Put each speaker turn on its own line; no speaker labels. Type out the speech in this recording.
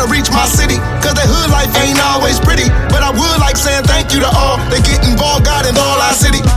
to reach my city. Cause the hood life ain't always pretty. But I would like saying thank you to all that get involved, God, in all our city.